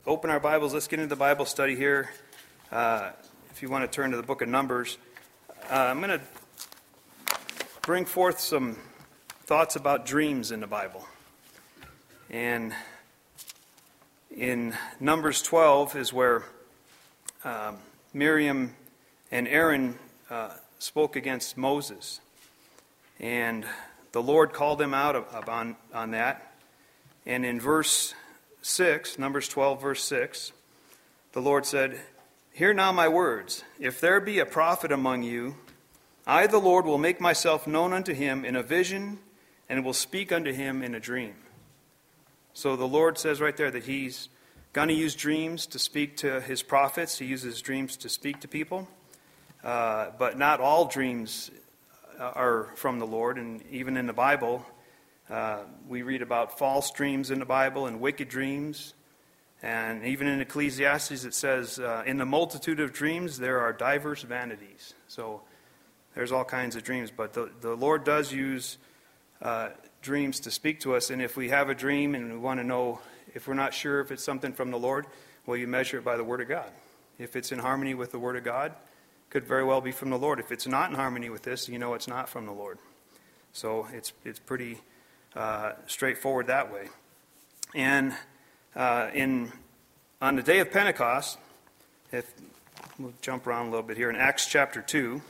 Open our Bibles. Let's get into the Bible study here. If you want to turn to the book of Numbers, I'm going to bring forth some thoughts about dreams in the Bible. And in Numbers 12 is where Miriam and Aaron spoke against Moses. And the Lord called them out on that. And in verse 6, Numbers 12, verse 6, the Lord said, "Hear now my words. If there be a prophet among you, I, the Lord, will make myself known unto him in a vision, and will speak unto him in a dream." So the Lord says right there that he's going to use dreams to speak to his prophets. He uses dreams to speak to people. But not all dreams are from the Lord. And even in the Bible, we read about false dreams in the Bible and wicked dreams. And even in Ecclesiastes it says, in the multitude of dreams there are diverse vanities. So there's all kinds of dreams. But the Lord does use dreams to speak to us. And if we have a dream and we want to know, if we're not sure if it's something from the Lord, well, you measure it by the Word of God. If it's in harmony with the Word of God, it could very well be from the Lord. If it's not in harmony with this, you know it's not from the Lord. So it's pretty straightforward that way. And on the day of Pentecost, we'll jump around a little bit here, in Acts chapter 2,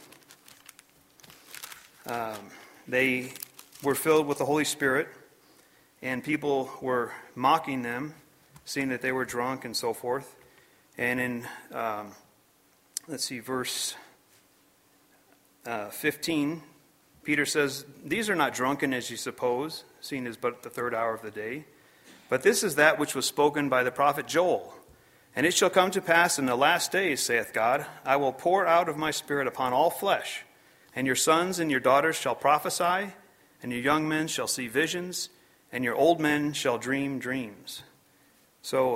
they were filled with the Holy Spirit, and people were mocking them, seeing that they were drunk and so forth. And in, verse 15, Peter says, "These are not drunken as you suppose, seeing it is but the third hour of the day. But this is that which was spoken by the prophet Joel. And it shall come to pass in the last days, saith God, I will pour out of my Spirit upon all flesh, and your sons and your daughters shall prophesy, and your young men shall see visions, and your old men shall dream dreams." So,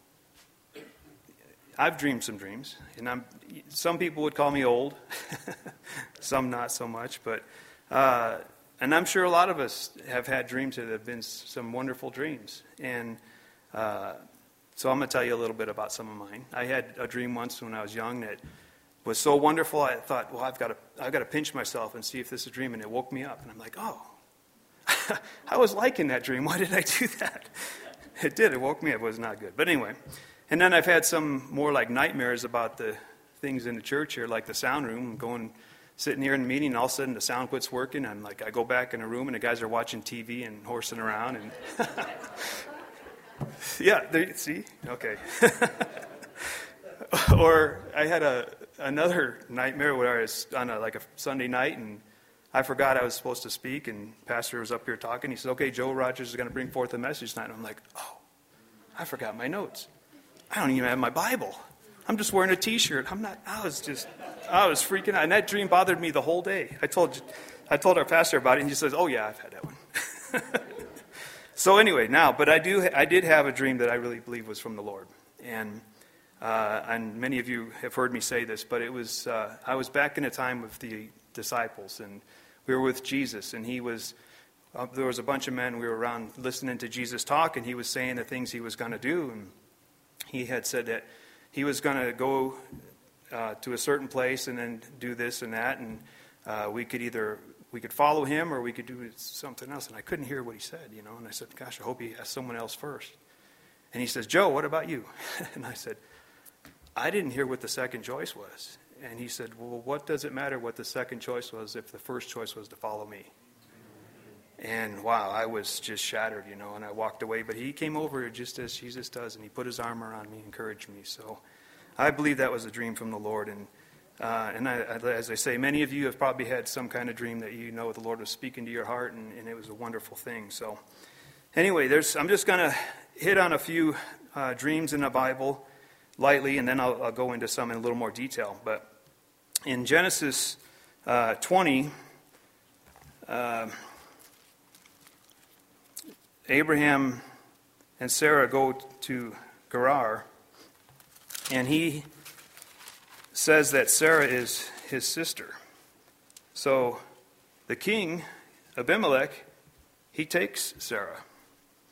I've dreamed some dreams, and some people would call me old, some not so much, but and I'm sure a lot of us have had dreams that have been some wonderful dreams. And so I'm going to tell you a little bit about some of mine. I had a dream once when I was young that was so wonderful. I thought, well, I've got to pinch myself and see if this is a dream. And it woke me up. And I'm like, oh, I was liking that dream. Why did I do that? It did. It woke me up. It was not good. But anyway. And then I've had some more like nightmares about the things in the church here, like the sound room, sitting here in the meeting, and all of a sudden the sound quits working. I'm like, I go back in a room, and the guys are watching TV and horsing around. And yeah, see? Okay. Or I had another nightmare where I was on a Sunday night, and I forgot I was supposed to speak, and Pastor was up here talking. He said, "Okay, Joe Rogers is going to bring forth a message tonight." And I'm like, oh, I forgot my notes. I don't even have my Bible. I'm just wearing a T-shirt. I was freaking out. And that dream bothered me the whole day. I told our pastor about it, and he says, "Oh yeah, I've had that one." So anyway, but I did have a dream that I really believe was from the Lord. And many of you have heard me say this, but it was, I was back in a time with the disciples, and we were with Jesus, and there was a bunch of men, we were around listening to Jesus talk, and he was saying the things he was going to do, and he had said that he was going to go to a certain place and then do this and that, and we could follow him or we could do something else. And I couldn't hear what he said, and I said, gosh, I hope he asked someone else first. And he says, "Joe, what about you?" And I said, I didn't hear what the second choice was. And he said, "Well, what does it matter what the second choice was if the first choice was to follow me?" And wow, I was just shattered, and I walked away. But he came over just as Jesus does, and he put his arm around me and encouraged me. So I believe that was a dream from the Lord. And as I say, many of you have probably had some kind of dream that the Lord was speaking to your heart, and it was a wonderful thing. So anyway, I'm just going to hit on a few dreams in the Bible lightly, and then I'll go into some in a little more detail. But in Genesis 20, Abraham and Sarah go to Gerar, and he says that Sarah is his sister. So the king, Abimelech, he takes Sarah.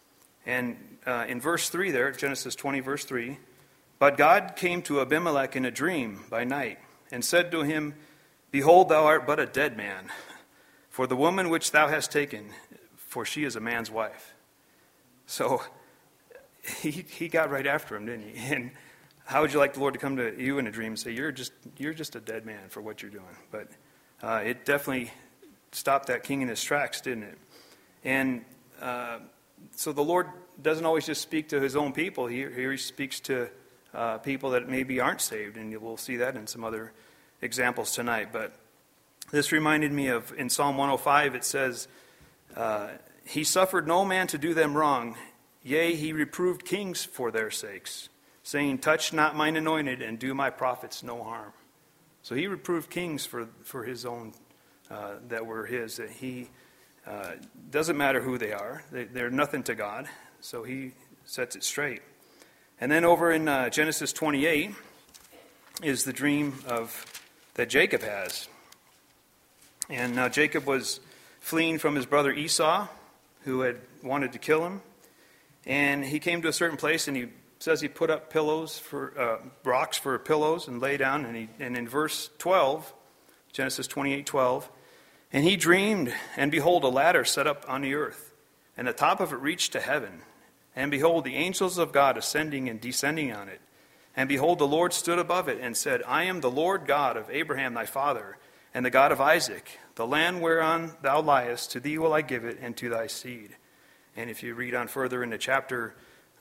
And in verse 3 there, Genesis 20, verse 3, but God came to Abimelech in a dream by night, and said to him, behold, thou art but a dead man, for the woman which thou hast taken, for she is a man's wife. So he got right after him, didn't he? And how would you like the Lord to come to you in a dream and say, you're just a dead man for what you're doing? But it definitely stopped that king in his tracks, didn't it? And so the Lord doesn't always just speak to his own people. He speaks to people that maybe aren't saved, and we'll see that in some other examples tonight. But this reminded me of, in Psalm 105, it says, he suffered no man to do them wrong, yea, he reproved kings for their sakes, saying, touch not mine anointed, and do my prophets no harm. So he reproved kings for his own, that were his, that he doesn't matter who they are. They're nothing to God, so he sets it straight. And then over in Genesis 28 is the dream that Jacob has. And now Jacob was fleeing from his brother Esau, who had wanted to kill him. And he came to a certain place, and he says he put up rocks for pillows and lay down. And in verse 12, Genesis 28:12, and he dreamed, and behold, a ladder set up on the earth, and the top of it reached to heaven. And behold, the angels of God ascending and descending on it. And behold, the Lord stood above it and said, I am the Lord God of Abraham thy father, and the God of Isaac. The land whereon thou liest, to thee will I give it, and to thy seed. And if you read on further in the chapter,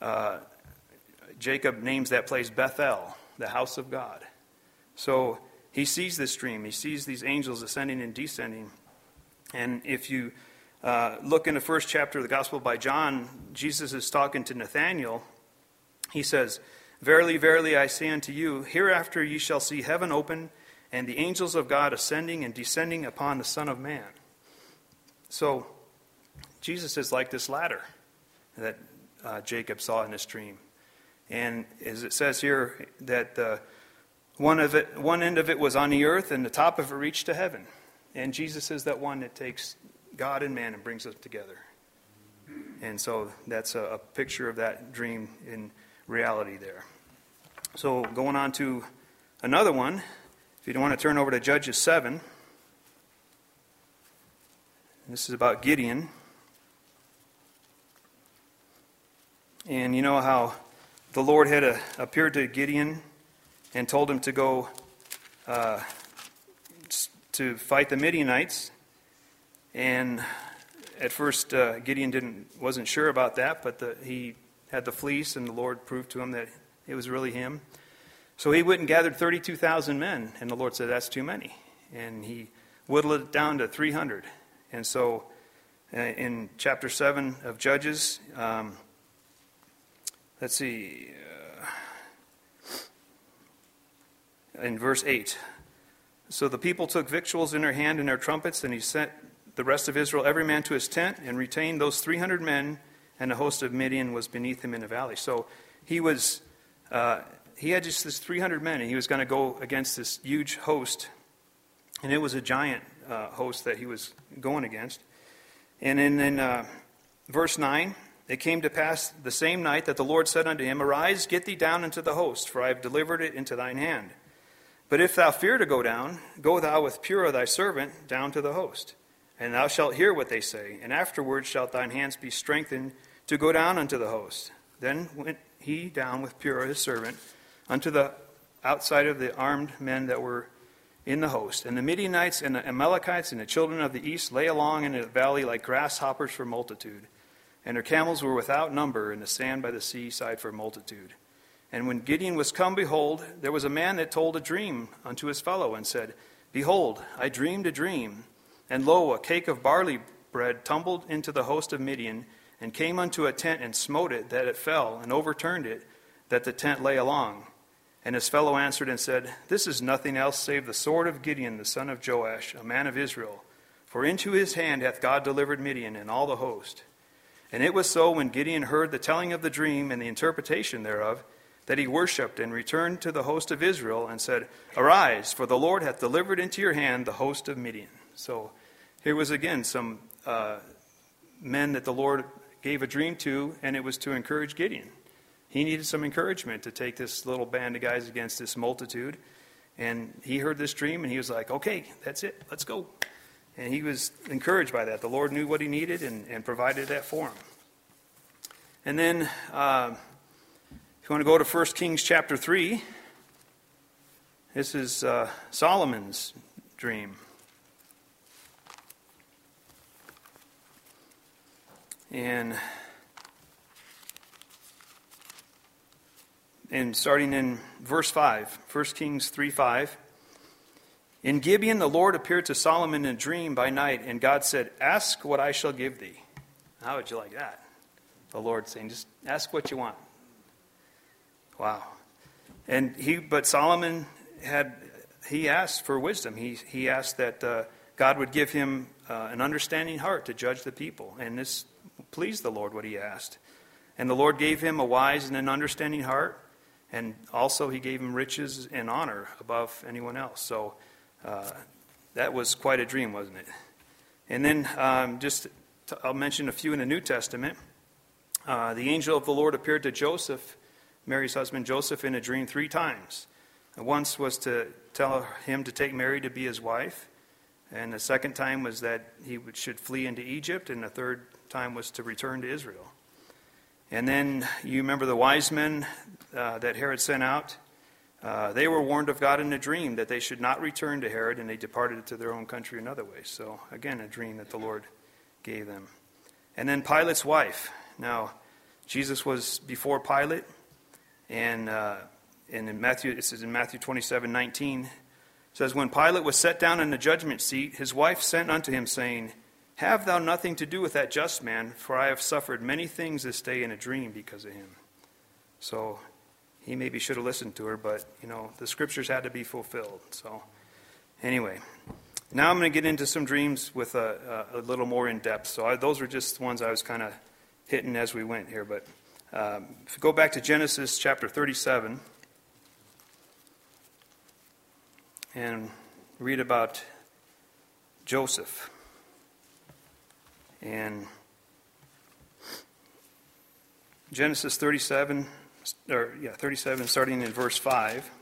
Jacob names that place Bethel, the house of God. So he sees this dream. He sees these angels ascending and descending. And if you look in the first chapter of the Gospel by John, Jesus is talking to Nathanael. He says, verily, verily, I say unto you, hereafter ye shall see heaven open, and the angels of God ascending and descending upon the Son of Man. So Jesus is like this ladder that Jacob saw in this dream. And as it says here, that one end of it was on the earth, and the top of it reached to heaven. And Jesus is that one that takes God and man and brings them together. And so that's a picture of that dream in reality there. So going on to another one, if you don't want to turn over to Judges 7. This is about Gideon. And you know how the Lord had appeared to Gideon and told him to go to fight the Midianites. And at first Gideon wasn't sure about that, but he had the fleece, and the Lord proved to him that it was really him. So he went and gathered 32,000 men, and the Lord said, that's too many. And he whittled it down to 300. And so in chapter 7 of Judges, let's see, in verse 8. So the people took victuals in their hand and their trumpets, and he sent the rest of Israel, every man to his tent, and retained those 300 men, and the host of Midian was beneath him in the valley. So he had just this 300 men, and he was going to go against this huge host, and it was a giant host that he was going against. And in verse 9, it came to pass the same night that the Lord said unto him, arise, get thee down into the host, for I have delivered it into thine hand. But if thou fear to go down, go thou with Purah thy servant down to the host. And thou shalt hear what they say, and afterwards shalt thine hands be strengthened to go down unto the host. Then went he down with Purah his servant unto the outside of the armed men that were in the host. And the Midianites and the Amalekites and the children of the east lay along in the valley like grasshoppers for multitude. And their camels were without number in the sand by the seaside for multitude. And when Gideon was come, behold, there was a man that told a dream unto his fellow, and said, behold, I dreamed a dream. And lo, a cake of barley bread tumbled into the host of Midian, and came unto a tent, and smote it, that it fell, and overturned it, that the tent lay along. And his fellow answered and said, this is nothing else save the sword of Gideon, the son of Joash, a man of Israel. For into his hand hath God delivered Midian and all the host. And it was so, when Gideon heard the telling of the dream and the interpretation thereof, that he worshipped and returned to the host of Israel and said, arise, for the Lord hath delivered into your hand the host of Midian. So here was again some men that the Lord gave a dream to, and it was to encourage Gideon. He needed some encouragement to take this little band of guys against this multitude. And he heard this dream, and he was like, okay, that's it, let's go. And he was encouraged by that. The Lord knew what he needed and provided that for him. And then, if you want to go to 1 Kings chapter 3, this is Solomon's dream. And starting in verse 5, 1 Kings 3:5. In Gibeon the Lord appeared to Solomon in a dream by night, and God said, ask what I shall give thee. How would you like that? The Lord saying, just ask what you want. Wow. But Solomon he asked for wisdom. He asked that God would give him an understanding heart to judge the people. And this pleased the Lord, what he asked. And the Lord gave him a wise and an understanding heart. And also he gave him riches and honor above anyone else. So that was quite a dream, wasn't it? And then I'll mention a few in the New Testament. The angel of the Lord appeared to Joseph, Mary's husband Joseph, in a dream 3 times. Once was to tell him to take Mary to be his wife. And the second time was that he should flee into Egypt. And the third time was to return to Israel. And then you remember the wise men that Herod sent out. They were warned of God in a dream that they should not return to Herod, and they departed to their own country another way. So, again, a dream that the Lord gave them. And then Pilate's wife. Now, Jesus was before Pilate, and in Matthew, it says in Matthew 27:19, it says, when Pilate was set down in the judgment seat, his wife sent unto him, saying, have thou nothing to do with that just man, for I have suffered many things this day in a dream because of him. So he maybe should have listened to her, but, the scriptures had to be fulfilled. So anyway, now I'm going to get into some dreams with a little more in depth. So those were just ones I was kind of hitting as we went here. But if you go back to Genesis chapter 37 and read about Joseph. And Genesis 37, starting in verse 5.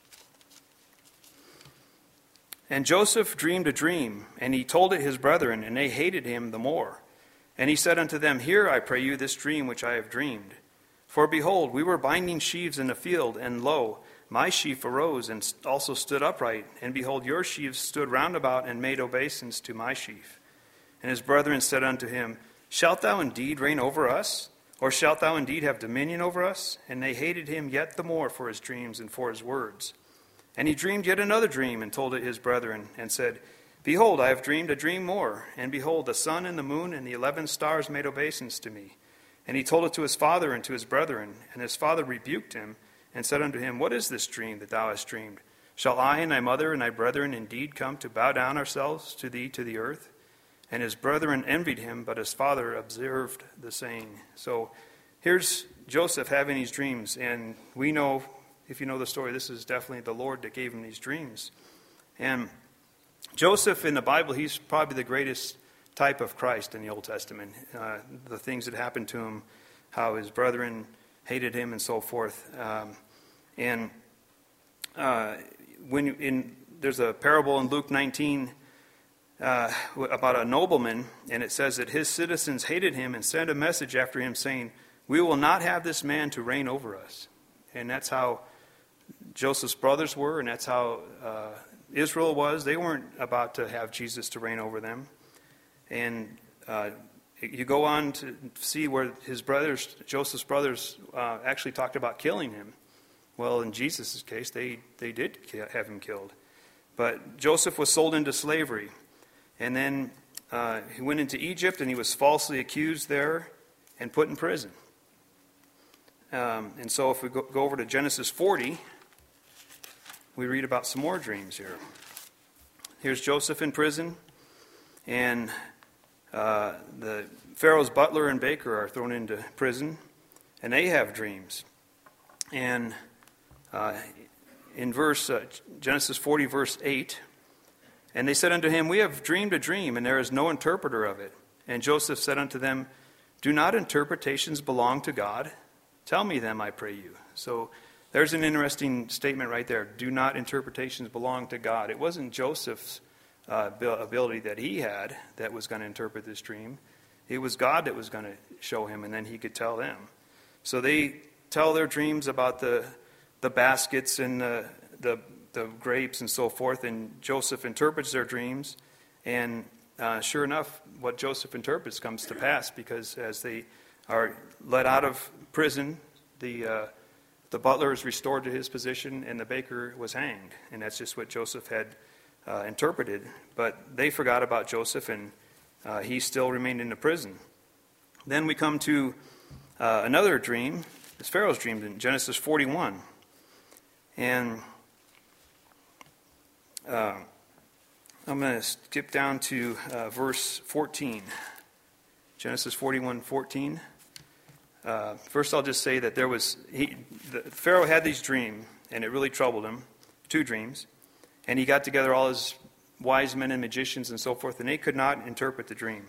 And Joseph dreamed a dream, and he told it his brethren, and they hated him the more. And he said unto them, hear, I pray you, this dream which I have dreamed. For behold, we were binding sheaves in the field, and lo, my sheaf arose and also stood upright. And behold, your sheaves stood round about and made obeisance to my sheaf. And his brethren said unto him, shalt thou indeed reign over us? Or shalt thou indeed have dominion over us? And they hated him yet the more for his dreams and for his words. And he dreamed yet another dream, and told it his brethren, and said, behold, I have dreamed a dream more. And behold, the sun and the moon and the 11 stars made obeisance to me. And he told it to his father and to his brethren. And his father rebuked him, and said unto him, what is this dream that thou hast dreamed? Shall I and thy mother and thy brethren indeed come to bow down ourselves to thee to the earth? And his brethren envied him, but his father observed the saying. So here's Joseph having these dreams. And we know, if you know the story, this is definitely the Lord that gave him these dreams. And Joseph in the Bible, he's probably the greatest type of Christ in the Old Testament. The things that happened to him, how his brethren hated him and so forth. There's a parable in Luke 19 about a nobleman, and it says that his citizens hated him and sent a message after him saying, we will not have this man to reign over us. And that's how Joseph's brothers were, and that's how Israel was. They weren't about to have Jesus to reign over them. And you go on to see where his brothers, Joseph's brothers, actually talked about killing him. Well, in Jesus' case, they did have him killed. But Joseph was sold into slavery. And then he went into Egypt, and he was falsely accused there and put in prison. And so if we go over to Genesis 40, we read about some more dreams here. Here's Joseph in prison, and the Pharaoh's butler and baker are thrown into prison, and they have dreams. And in Genesis 40, verse 8, and they said unto him, we have dreamed a dream, and there is no interpreter of it. And Joseph said unto them, Do not interpretations belong to God? Tell me them, I pray you. So there's an interesting statement right there. Do not interpretations belong to God? It wasn't Joseph's ability that he had that was going to interpret this dream. It was God that was going to show him, and then he could tell them. So they tell their dreams about the baskets and the grapes and so forth, and Joseph interprets their dreams. And sure enough, what Joseph interprets comes to pass, because as they are let out of prison, the butler is restored to his position and the baker was hanged. And that's just what Joseph had interpreted. But they forgot about Joseph, and he still remained in the prison. Then we come to another dream. It's Pharaoh's dream in Genesis 41. And I'm going to skip down to verse 14. Genesis 41:14. First, I'll just say that Pharaoh had these dreams, and it really troubled him. 2 dreams. And he got together all his wise men and magicians and so forth, and they could not interpret the dream.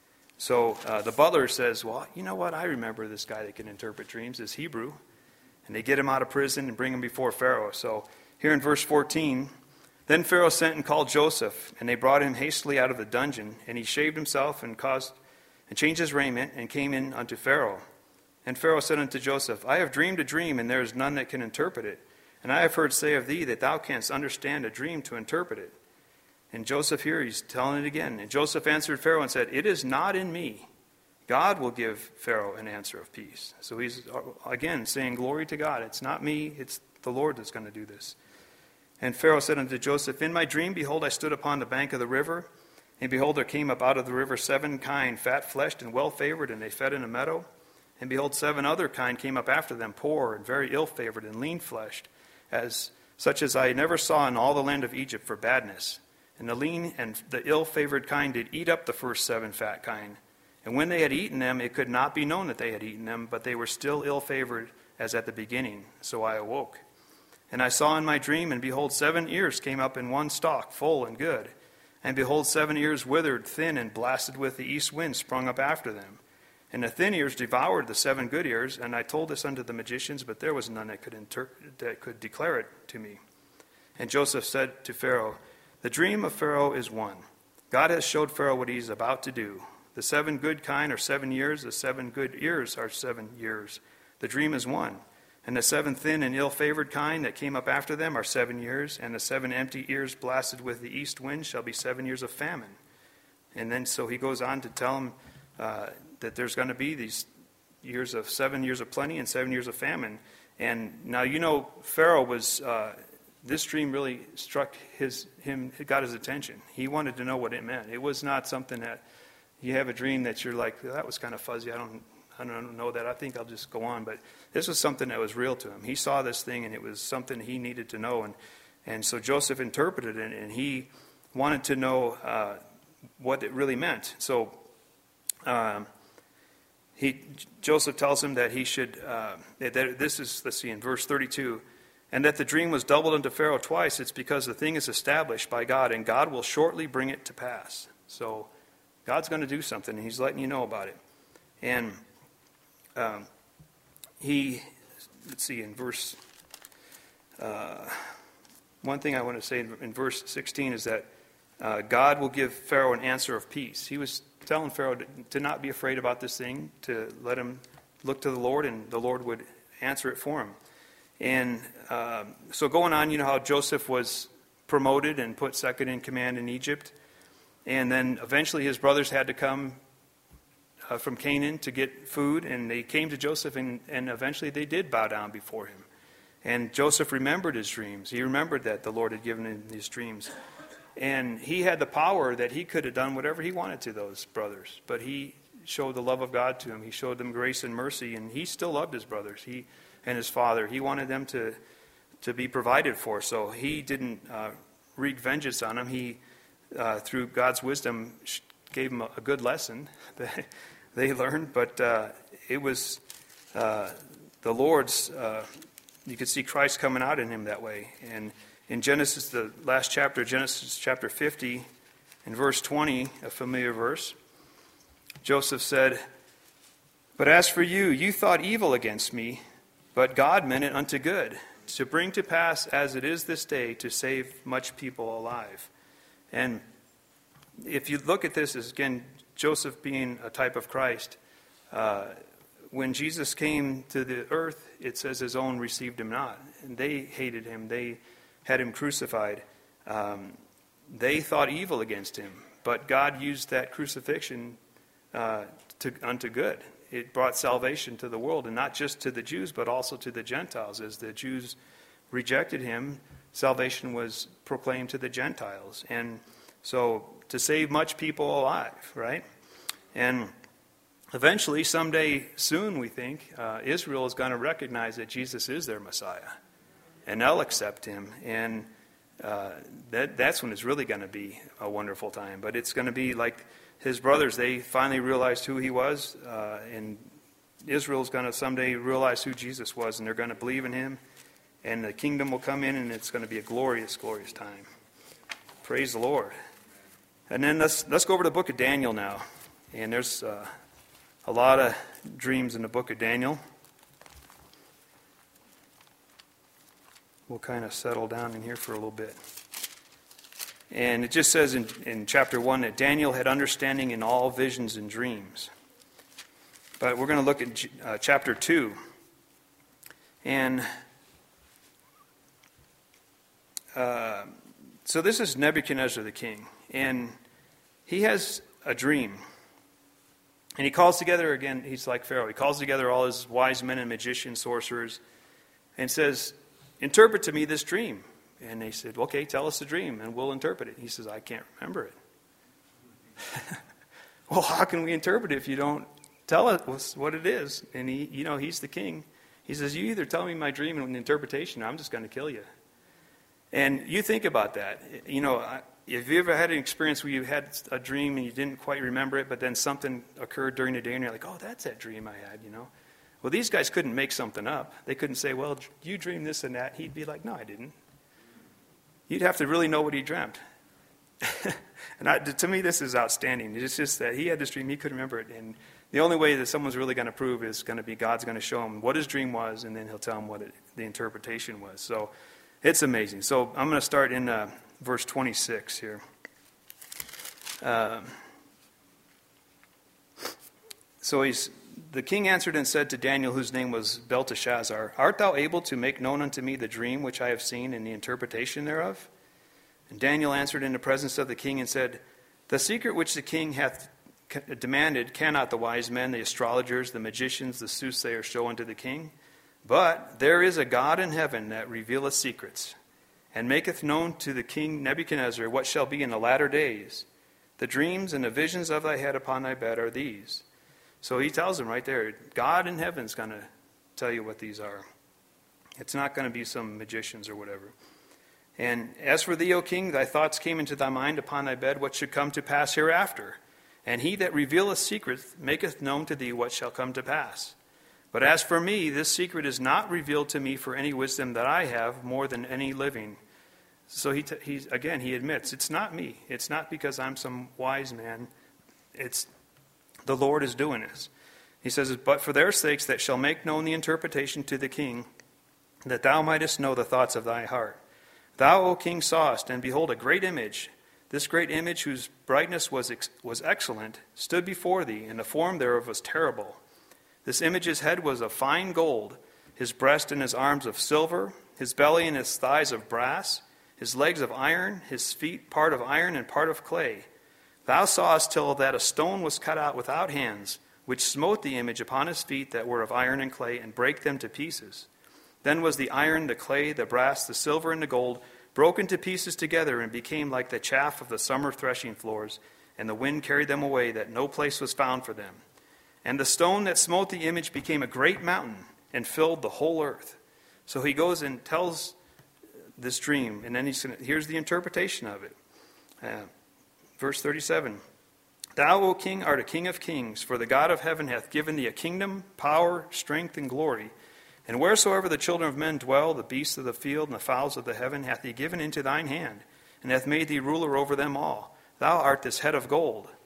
So the butler says, well, you know what? I remember this guy that can interpret dreams, this Hebrew. And they get him out of prison and bring him before Pharaoh. So here in verse 14, then Pharaoh sent and called Joseph, and they brought him hastily out of the dungeon. And he shaved himself and changed his raiment and came in unto Pharaoh. And Pharaoh said unto Joseph, I have dreamed a dream, and there is none that can interpret it. And I have heard say of thee that thou canst understand a dream to interpret it. And Joseph here, he's telling it again. And Joseph answered Pharaoh and said, it is not in me. God will give Pharaoh an answer of peace. So he's, again, saying glory to God. It's not me, it's the Lord that's going to do this. And Pharaoh said unto Joseph, in my dream, behold, I stood upon the bank of the river, and behold, there came up out of the river 7 kine, fat-fleshed and well-favored, and they fed in a meadow. And behold, 7 other kine came up after them, poor and very ill-favored and lean-fleshed, such as I never saw in all the land of Egypt for badness. And the lean and the ill-favored kine did eat up the first 7 fat kine. And when they had eaten them, it could not be known that they had eaten them, but they were still ill-favored as at the beginning. So I awoke. And I saw in my dream, and behold, 7 ears came up in one stalk, full and good. And behold, 7 ears withered, thin, and blasted with the east wind sprung up after them. And the thin ears devoured the 7 good ears, and I told this unto the magicians, but there was none that could declare it to me. And Joseph said to Pharaoh, the dream of Pharaoh is one. God has showed Pharaoh what he is about to do. The 7 good kine are 7 years, the 7 good ears are 7 years. The dream is one. And the 7 thin and ill-favored kine that came up after them are 7 years, and the 7 empty ears blasted with the east wind shall be 7 years of famine. And then so he goes on to tell him that there's going to be these 7 years of plenty and 7 years of famine. And now Pharaoh was, this dream really it got his attention. He wanted to know what it meant. It was not something that you have a dream that you're like, that was kind of fuzzy, I don't know that, I think I'll just go on. But this was something that was real to him. He saw this thing, and it was something he needed to know. And so Joseph interpreted it, and he wanted to know what it really meant. So Joseph tells him that he should, let's see, in verse 32, and that the dream was doubled unto Pharaoh twice. It's because the thing is established by God, and God will shortly bring it to pass. So God's going to do something, and he's letting you know about it. And let's see, in verse, one thing I want to say in verse 16 is that God will give Pharaoh an answer of peace. He was telling Pharaoh to not be afraid about this thing, to let him look to the Lord, and the Lord would answer it for him. And so going on, you know how Joseph was promoted and put second in command in Egypt. And then eventually his brothers had to come from Canaan to get food, and they came to Joseph, and eventually they did bow down before him. And Joseph remembered his dreams. He remembered that the Lord had given him these dreams. And he had the power that he could have done whatever he wanted to those brothers. But he showed the love of God to him. He showed them grace and mercy, and he still loved his brothers and his father. He wanted them to be provided for. So he didn't wreak vengeance on them. He, through God's wisdom, gave them a good lesson that they learned. But it was the Lord's, you could see Christ coming out in him that way. And in Genesis, the last chapter, Genesis chapter 50, in verse 20, a familiar verse, Joseph said, But as for you, you thought evil against me, but God meant it unto good, to bring to pass as it is this day, to save much people alive. And if you look at this as, again, Joseph being a type of Christ, when Jesus came to the earth, it says his own received him not. And they hated him. They had him crucified. They thought evil against him. But God used that crucifixion unto good. It brought salvation to the world, and not just to the Jews, but also to the Gentiles. As the Jews rejected him, salvation was proclaimed to the Gentiles. And so to save much people alive, right? And eventually, someday soon, we think, Israel is going to recognize that Jesus is their Messiah. And they'll accept him. And that's when it's really going to be a wonderful time. But it's going to be like his brothers. They finally realized who he was. And Israel's going to someday realize who Jesus was. And they're going to believe in him. And the kingdom will come in. And it's going to be a glorious, glorious time. Praise the Lord. And then let's go over to the book of Daniel now. And there's a lot of dreams in the book of Daniel. We'll kind of settle down in here for a little bit. And it just says in chapter 1 that Daniel had understanding in all visions and dreams. But we're going to look at chapter 2. And so this is Nebuchadnezzar the king. And he has a dream. And he calls together, again, he's like Pharaoh. He calls together all his wise men and magicians, sorcerers, and says, interpret to me this dream. And they said, okay, tell us the dream, and we'll interpret it. He says, I can't remember it. Well, how can we interpret it if you don't tell us what it is? And he's the king. He says, you either tell me my dream and interpretation, or I'm just going to kill you. And you think about that. If you ever had an experience where you had a dream and you didn't quite remember it, but then something occurred during the day and you're like, oh, that's that dream I had, Well, these guys couldn't make something up. They couldn't say, well, you dreamed this and that. He'd be like, no, I didn't. You'd have to really know what he dreamt. And to me, this is outstanding. It's just that he had this dream, he couldn't remember it. And the only way that someone's really going to prove is going to be God's going to show him what his dream was, and then he'll tell him what the interpretation was. So it's amazing. So I'm going to start in verse 26 here. The king answered and said to Daniel, whose name was Belteshazzar, art thou able to make known unto me the dream which I have seen and the interpretation thereof? And Daniel answered in the presence of the king and said, the secret which the king hath demanded cannot the wise men, the astrologers, the magicians, the soothsayers show unto the king. But there is a God in heaven that revealeth secrets, and maketh known to the king Nebuchadnezzar what shall be in the latter days. The dreams and the visions of thy head upon thy bed are these. So he tells him right there, God in heaven is going to tell you what these are. It's not going to be some magicians or whatever. And as for thee, O king, thy thoughts came into thy mind upon thy bed what should come to pass hereafter. And he that revealeth secrets maketh known to thee what shall come to pass. But as for me, this secret is not revealed to me for any wisdom that I have more than any living. So he admits, it's not me. It's not because I'm some wise man. It's the Lord is doing this. He says, but for their sakes that shall make known the interpretation to the king, that thou mightest know the thoughts of thy heart. Thou, O king, sawest, and behold, a great image. This great image, whose brightness was excellent, stood before thee, and the form thereof was terrible. This image's head was of fine gold, his breast and his arms of silver, his belly and his thighs of brass, his legs of iron, his feet part of iron and part of clay. Thou sawest till that a stone was cut out without hands, which smote the image upon his feet that were of iron and clay, and brake them to pieces. Then was the iron, the clay, the brass, the silver, and the gold broken to pieces together, and became like the chaff of the summer threshing floors, and the wind carried them away, that no place was found for them. And the stone that smote the image became a great mountain, and filled the whole earth. So he goes and tells this dream, and then here's the interpretation of it. Verse 37, Thou, O king, art a king of kings, for the God of heaven hath given thee a kingdom, power, strength, and glory. And wheresoever the children of men dwell, the beasts of the field and the fowls of the heaven hath he given into thine hand, and hath made thee ruler over them all. Thou art this head of gold.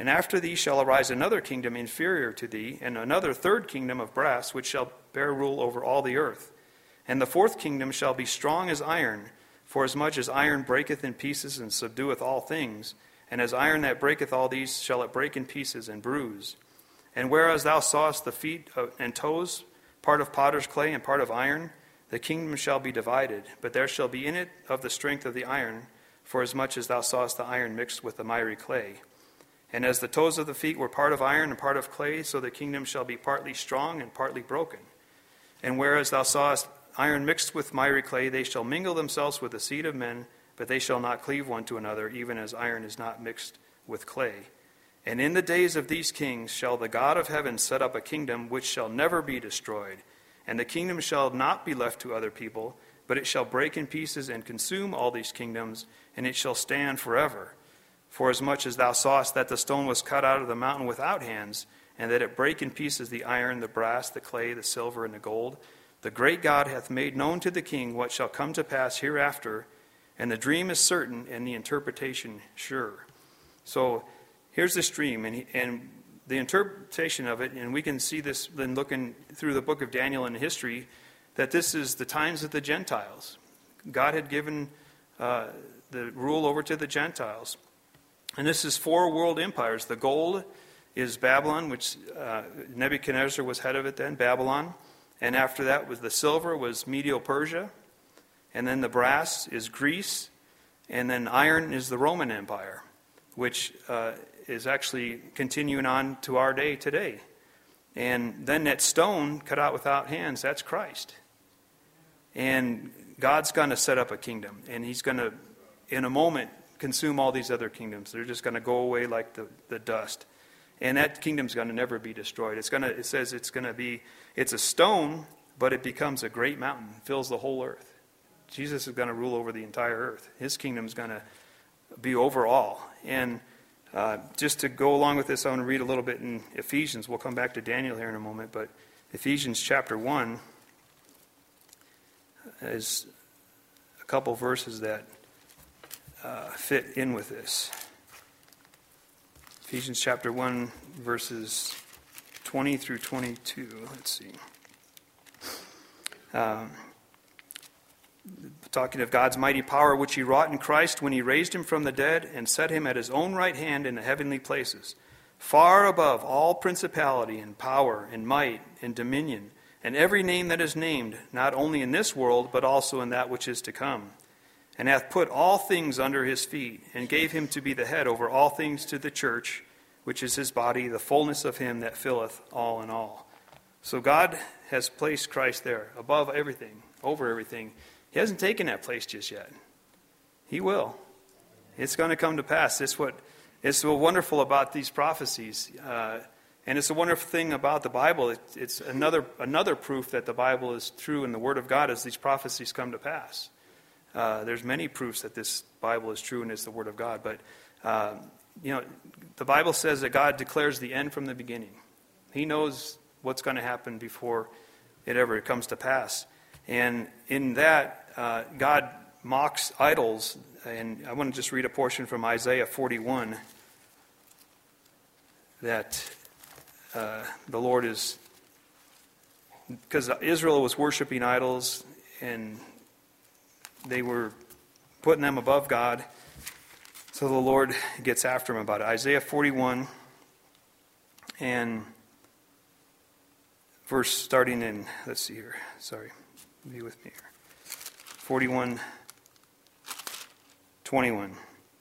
And after thee shall arise another kingdom inferior to thee, and another third kingdom of brass, which shall bear rule over all the earth. And the fourth kingdom shall be strong as iron, for as much as iron breaketh in pieces and subdueth all things, and as iron that breaketh all these shall it break in pieces and bruise. And whereas thou sawest the feet and toes, part of potter's clay and part of iron, the kingdom shall be divided, but there shall be in it of the strength of the iron, for as much as thou sawest the iron mixed with the miry clay. And as the toes of the feet were part of iron and part of clay, so the kingdom shall be partly strong and partly broken. And whereas thou sawest iron mixed with miry clay, they shall mingle themselves with the seed of men, but they shall not cleave one to another, even as iron is not mixed with clay. And in the days of these kings shall the God of heaven set up a kingdom which shall never be destroyed. And the kingdom shall not be left to other people, but it shall break in pieces and consume all these kingdoms, and it shall stand forever. For as much as thou sawest that the stone was cut out of the mountain without hands, and that it brake in pieces the iron, the brass, the clay, the silver, and the gold, the great God hath made known to the king what shall come to pass hereafter, and the dream is certain, and the interpretation sure. So here's this dream, and the interpretation of it, and we can see this then looking through the book of Daniel in history, that this is the times of the Gentiles. God had given the rule over to the Gentiles. And this is 4 world empires. The gold is Babylon, which Nebuchadnezzar was head of it then, Babylon. And after that was the silver was Medo-Persia. And then the brass is Greece. And then iron is the Roman Empire, which is actually continuing on to our day today. And then that stone cut out without hands, that's Christ. And God's going to set up a kingdom. And he's going to, in a moment, consume all these other kingdoms. They're just going to go away like the dust. And that kingdom's going to never be destroyed. It says it's a stone, but it becomes a great mountain, fills the whole earth. Jesus is going to rule over the entire earth. His kingdom's going to be over all. And just to go along with this, I want to read a little bit in Ephesians. We'll come back to Daniel here in a moment, but Ephesians chapter 1 is a couple verses that fit in with this. Ephesians chapter 1, verses 20 through 22. Let's see. Talking of God's mighty power, which he wrought in Christ when he raised him from the dead and set him at his own right hand in the heavenly places, far above all principality and power and might and dominion, and every name that is named, not only in this world, but also in that which is to come, and hath put all things under his feet, and gave him to be the head over all things to the church, which is his body, the fullness of him that filleth all in all. So God has placed Christ there, above everything, over everything. He hasn't taken that place just yet. He will. It's going to come to pass. It's so wonderful about these prophecies. And it's a wonderful thing about the Bible. It's another proof that the Bible is true and the Word of God as these prophecies come to pass. There's many proofs that this Bible is true and it's the Word of God. But, the Bible says that God declares the end from the beginning. He knows what's going to happen before it ever comes to pass. And in that, God mocks idols. And I want to just read a portion from Isaiah 41 that the Lord is... Because Israel was worshiping idols and they were putting them above God. So the Lord gets after them about it. Isaiah 41 and verse starting in, let's see here. Sorry, be with me here. 41:21.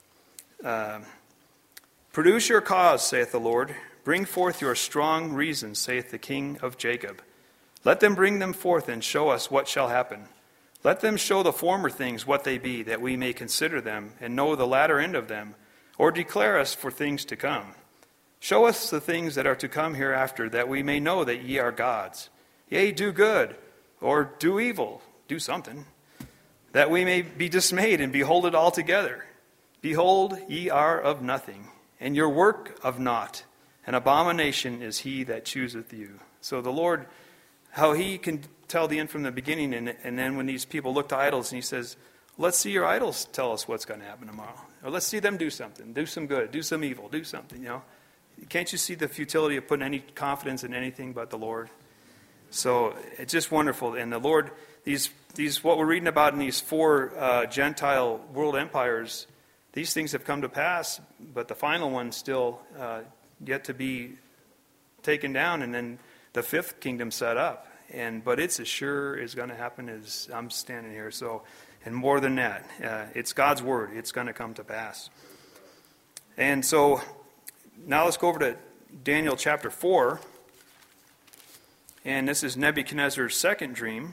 Produce your cause, saith the Lord. Bring forth your strong reasons, saith the King of Jacob. Let them bring them forth and show us what shall happen. Let them show the former things what they be, that we may consider them, and know the latter end of them, or declare us for things to come. Show us the things that are to come hereafter, that we may know that ye are gods. Yea, do good, or do evil, do something, that we may be dismayed and behold it altogether. Behold, ye are of nothing, and your work of naught. An abomination is he that chooseth you. So the Lord, how he can tell the end from the beginning, and then when these people look to idols, and he says, let's see your idols tell us what's going to happen tomorrow. Or let's see them do something. Do some good. Do some evil. Do something, can't you see the futility of putting any confidence in anything but the Lord? So it's just wonderful. And the Lord, these what we're reading about in these 4 Gentile world empires, these things have come to pass, but the final one still yet to be taken down, and then the 5th kingdom set up. But it's as sure is going to happen as I'm standing here. So, and more than that, it's God's word. It's going to come to pass. And so now let's go over to Daniel chapter 4. And this is Nebuchadnezzar's second dream.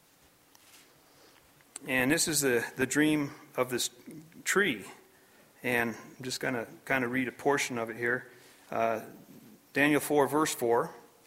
And this is the dream of this tree. And I'm just going to kind of read a portion of it here. Daniel 4, verse 4.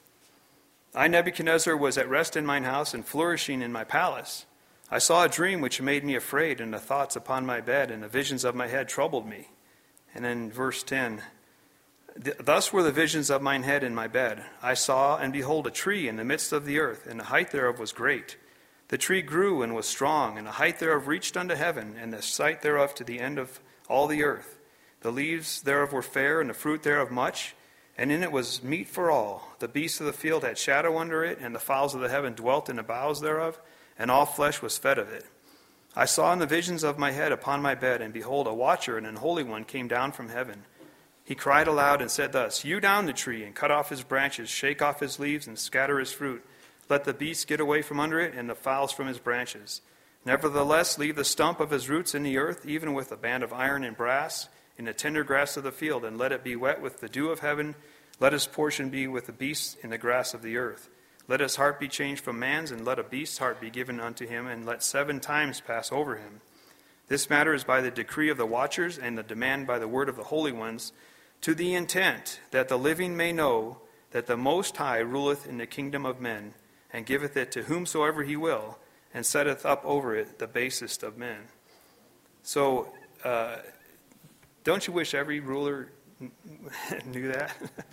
I, Nebuchadnezzar, was at rest in mine house and flourishing in my palace. I saw a dream which made me afraid, and the thoughts upon my bed and the visions of my head troubled me. And then verse 10. Thus were the visions of mine head in my bed. I saw, and behold, a tree in the midst of the earth, and the height thereof was great. The tree grew and was strong, and the height thereof reached unto heaven, and the sight thereof to the end of all the earth. The leaves thereof were fair, and the fruit thereof much, and in it was meat for all. The beasts of the field had shadow under it, and the fowls of the heaven dwelt in the boughs thereof, and all flesh was fed of it. I saw in the visions of my head upon my bed, and behold, a watcher and an holy one came down from heaven. He cried aloud and said thus, Hew down the tree, and cut off his branches, shake off his leaves, and scatter his fruit. Let the beasts get away from under it, and the fowls from his branches. Nevertheless, leave the stump of his roots in the earth, even with a band of iron and brass, in the tender grass of the field, and let it be wet with the dew of heaven. Let his portion be with the beasts in the grass of the earth. Let his heart be changed from man's, and let a beast's heart be given unto him, and let 7 times pass over him. This matter is by the decree of the watchers, and the demand by the word of the holy ones, to the intent that the living may know that the Most High ruleth in the kingdom of men, and giveth it to whomsoever he will, and setteth up over it the basest of men. So, don't you wish every ruler knew that?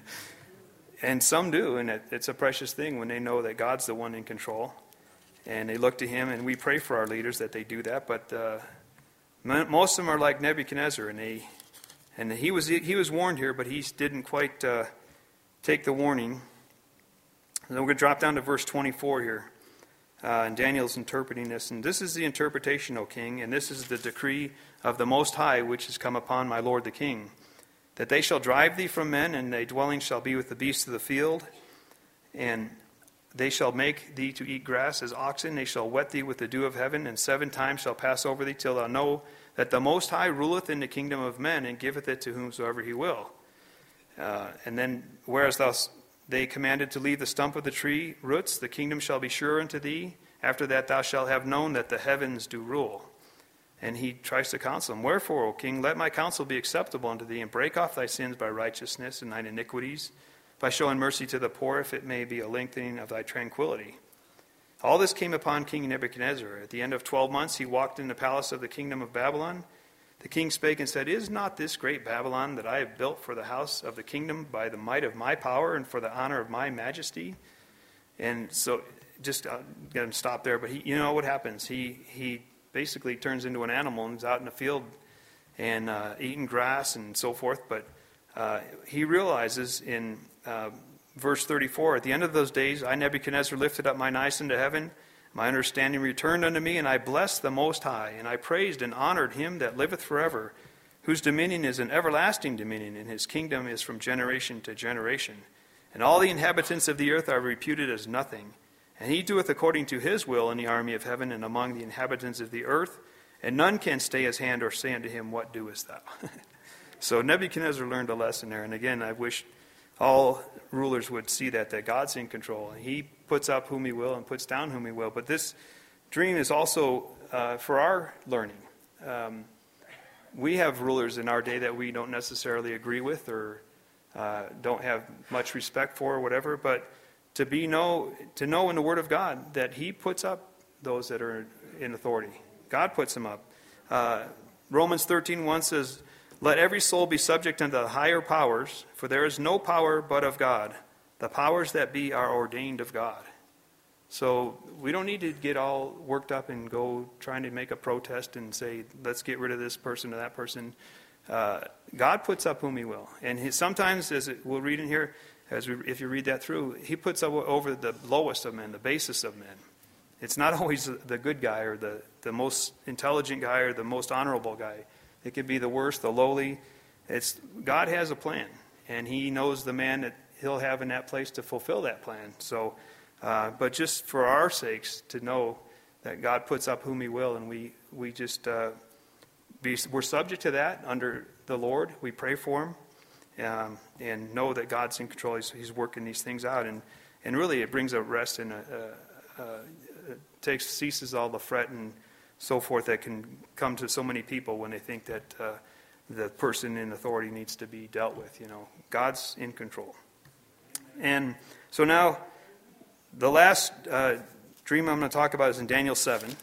And some do, and it's a precious thing when they know that God's the one in control. And they look to him, and we pray for our leaders that they do that. But most of them are like Nebuchadnezzar, and he was warned here, but he didn't quite take the warning. And then we're going to drop down to verse 24 here. And Daniel's interpreting this. And this is the interpretation, O king, and this is the decree of the Most High, which has come upon my lord the king, that they shall drive thee from men, and thy dwelling shall be with the beasts of the field, and they shall make thee to eat grass as oxen. They shall wet thee with the dew of heaven, and 7 times shall pass over thee, till thou know that the Most High ruleth in the kingdom of men, and giveth it to whomsoever he will. And then, whereas they commanded to leave the stump of the tree roots, the kingdom shall be sure unto thee. After that thou shalt have known that the heavens do rule. And he tries to counsel him. Wherefore, O king, let my counsel be acceptable unto thee, and break off thy sins by righteousness and thine iniquities, by showing mercy to the poor, if it may be a lengthening of thy tranquility. All this came upon King Nebuchadnezzar. At the end of 12 months he walked in the palace of the kingdom of Babylon. The king spake and said, Is not this great Babylon that I have built for the house of the kingdom by the might of my power and for the honor of my majesty? And so, just get him stop there. But you know what happens? He basically turns into an animal and is out in the field and eating grass and so forth. But he realizes in verse 34, At the end of those days, I, Nebuchadnezzar, lifted up mine eyes unto heaven. My understanding returned unto me, and I blessed the Most High, and I praised and honored him that liveth forever, whose dominion is an everlasting dominion, and his kingdom is from generation to generation. And all the inhabitants of the earth are reputed as nothing. And he doeth according to his will in the army of heaven and among the inhabitants of the earth, and none can stay his hand or say unto him, What doest thou? So Nebuchadnezzar learned a lesson there. And again, I wish all rulers would see that God's in control. He puts up whom he will and puts down whom he will. But this dream is also for our learning. We have rulers in our day that we don't necessarily agree with or don't have much respect for or whatever, but to know in the Word of God that he puts up those that are in authority. God puts them up. Romans 13:1 says, Let every soul be subject unto the higher powers, for there is no power but of God. The powers that be are ordained of God. So we don't need to get all worked up and go trying to make a protest and say, let's get rid of this person or that person. God puts up whom he will. And sometimes, we'll read in here, if you read that through, he puts up over the lowest of men, the basest of men. It's not always the good guy or the most intelligent guy or the most honorable guy. It could be the worst, the lowly. God has a plan, and he knows the man that he'll have in that place to fulfill that plan. So, but just for our sakes, to know that God puts up whom he will, and we just we're subject to that under the Lord. We pray for him, and know that God's in control. He's working these things out, and really it brings a rest and ceases all the fret and so forth that can come to so many people when they think that the person in authority needs to be dealt with. God's in control. And so now, the last dream I'm going to talk about is in Daniel 7.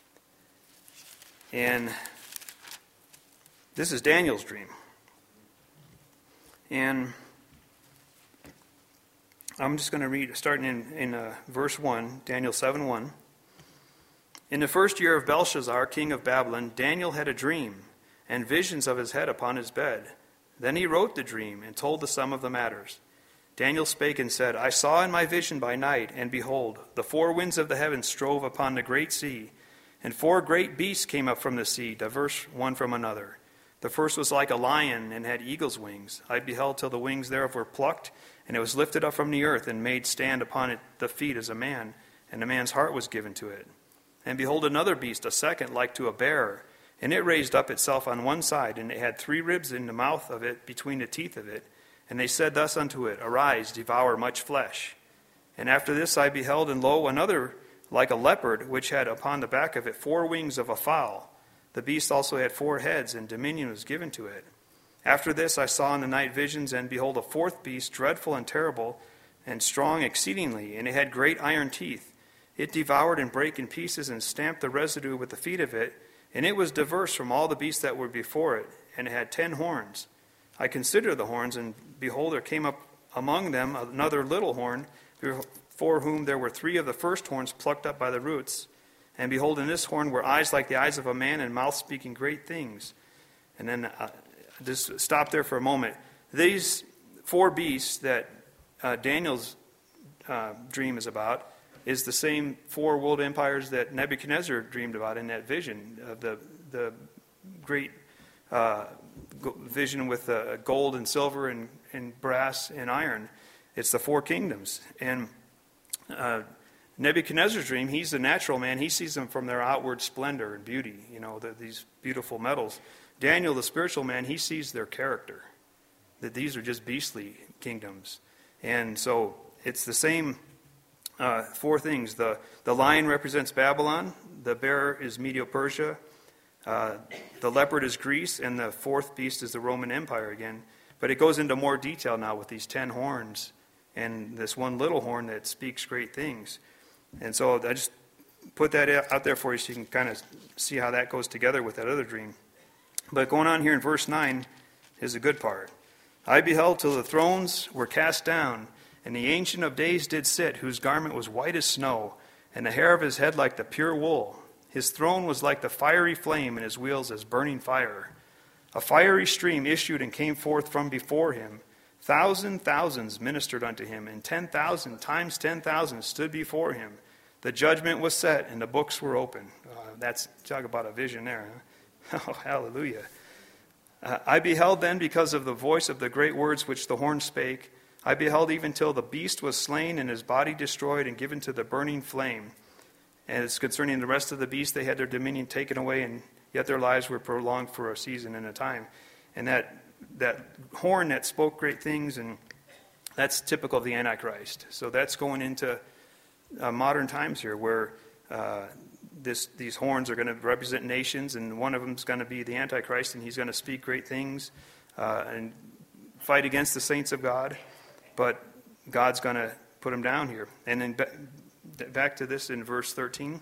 And this is Daniel's dream. And I'm just going to read, starting in verse 1, Daniel 7:1. In the first year of Belshazzar, king of Babylon, Daniel had a dream, and visions of his head upon his bed. Then he wrote the dream, and told the sum of the matters. Daniel spake and said, I saw in my vision by night, and behold, the four winds of the heavens strove upon the great sea, and four great beasts came up from the sea, diverse one from another. The first was like a lion, and had eagle's wings. I beheld till the wings thereof were plucked, and it was lifted up from the earth, and made stand upon it the feet as a man, and a man's heart was given to it. And behold, another beast, a second, like to a bear, and it raised up itself on one side, and it had 3 ribs in the mouth of it, between the teeth of it. And they said thus unto it, Arise, devour much flesh. And after this I beheld, and lo, another like a leopard, which had upon the back of it 4 wings of a fowl. The beast also had 4 heads, and dominion was given to it. After this I saw in the night visions, and behold, a 4th beast, dreadful and terrible, and strong exceedingly, and it had great iron teeth. It devoured and brake in pieces, and stamped the residue with the feet of it, and it was diverse from all the beasts that were before it, and it had 10 horns. I considered the horns, and behold, there came up among them another little horn, before whom there were 3 of the first horns plucked up by the roots. And behold, in this horn were eyes like the eyes of a man, and mouth speaking great things. And then just stop there for a moment. These 4 beasts that Daniel's dream is about is the same 4 world empires that Nebuchadnezzar dreamed about in that vision of the great vision with gold and silver and brass and iron. It's the 4 kingdoms. And Nebuchadnezzar's dream, he's the natural man. He sees them from their outward splendor and beauty, these beautiful metals. Daniel, the spiritual man, he sees their character, that these are just beastly kingdoms. And so it's the same 4 things. The lion represents Babylon, the bear is Medo-Persia, the leopard is Greece, and the 4th beast is the Roman Empire again. But it goes into more detail now with these 10 horns and this one little horn that speaks great things. And so I just put that out there for you so you can kind of see how that goes together with that other dream. But going on here in verse 9 is a good part. I beheld till the thrones were cast down, and the Ancient of Days did sit, whose garment was white as snow, and the hair of his head like the pure wool. His throne was like the fiery flame, and his wheels as burning fire. A fiery stream issued and came forth from before him. Thousands ministered unto him, and 10,000 times 10,000 stood before him. The judgment was set, and the books were open. That's, talk about a vision there. Huh? Oh, hallelujah. I beheld then, because of the voice of the great words which the horn spake, I beheld even till the beast was slain, and his body destroyed, and given to the burning flame. And it's concerning the rest of the beasts, they had their dominion taken away, and yet their lives were prolonged for a season and a time. And that horn that spoke great things, and that's typical of the Antichrist. So that's going into modern times here, where these horns are going to represent nations, and one of them is going to be the Antichrist, and he's going to speak great things and fight against the saints of God. But God's going to put him down here. And then back to this in verse 13.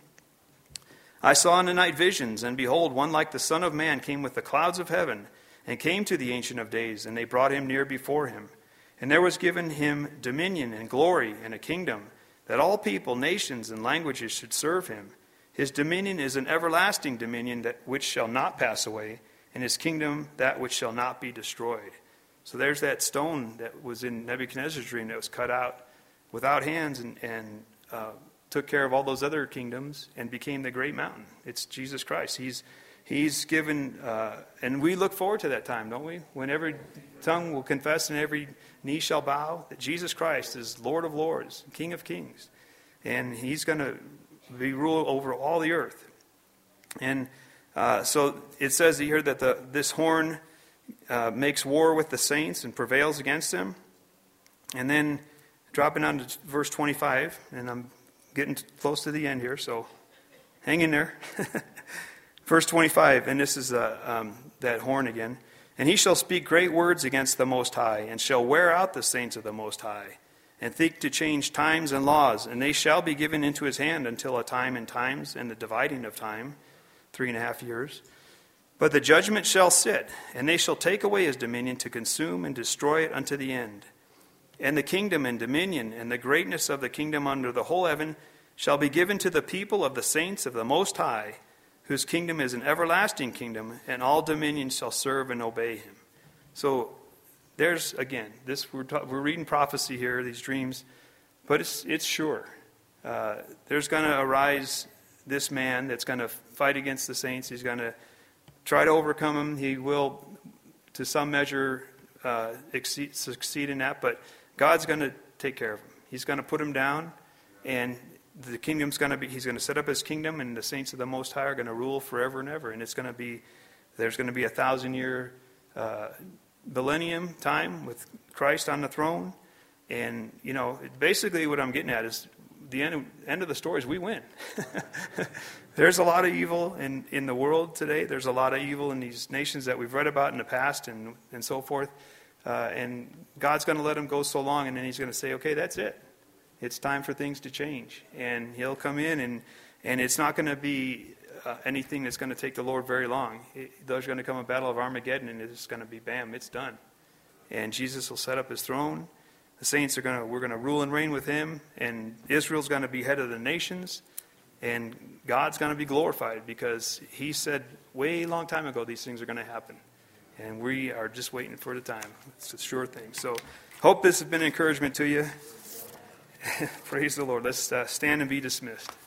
I saw in the night visions, and behold, one like the Son of Man came with the clouds of heaven, and came to the Ancient of Days, and they brought him near before him. And there was given him dominion and glory and a kingdom, that all people, nations, and languages should serve him. His dominion is an everlasting dominion which shall not pass away, and his kingdom that which shall not be destroyed. So there's that stone that was in Nebuchadnezzar's dream that was cut out without hands and took care of all those other kingdoms and became the great mountain. It's Jesus Christ. He's given, and we look forward to that time, don't we? When every tongue will confess and every knee shall bow that Jesus Christ is Lord of lords, King of kings. And he's going to be rule over all the earth. And so it says here that this horn makes war with the saints and prevails against them. And then dropping on to verse 25, and I'm getting close to the end here, so hang in there. Verse 25, and this is that horn again. And he shall speak great words against the Most High, and shall wear out the saints of the Most High, and think to change times and laws, and they shall be given into his hand until a time and times, and the dividing of time, 3.5 years. But the judgment shall sit, and they shall take away his dominion to consume and destroy it unto the end. And the kingdom and dominion and the greatness of the kingdom under the whole heaven shall be given to the people of the saints of the Most High, whose kingdom is an everlasting kingdom, and all dominions shall serve and obey him. So there's, again, this we're reading prophecy here, these dreams, but it's sure. There's going to arise this man that's going to fight against the saints. He's going to try to overcome them. He will, to some measure, succeed in that, but God's going to take care of him. He's going to put him down, and the kingdom's going to be, he's going to set up his kingdom, and the saints of the Most High are going to rule forever and ever. And it's going to be, there's going to be 1,000-year millennium time with Christ on the throne. And, basically what I'm getting at is the end of the story is we win. There's a lot of evil in the world today. There's a lot of evil in these nations that we've read about in the past and so forth. And God's going to let them go so long, and then he's going to say, okay, that's it. It's time for things to change. And he'll come in, and it's not going to be anything that's going to take the Lord very long. There's going to come a battle of Armageddon, and it's going to be bam, it's done. And Jesus will set up his throne. The saints we're going to rule and reign with him, and Israel's going to be head of the nations, and God's going to be glorified because he said way long time ago these things are going to happen. And we are just waiting for the time. It's a sure thing. So hope this has been an encouragement to you. Praise the Lord. Let's stand and be dismissed.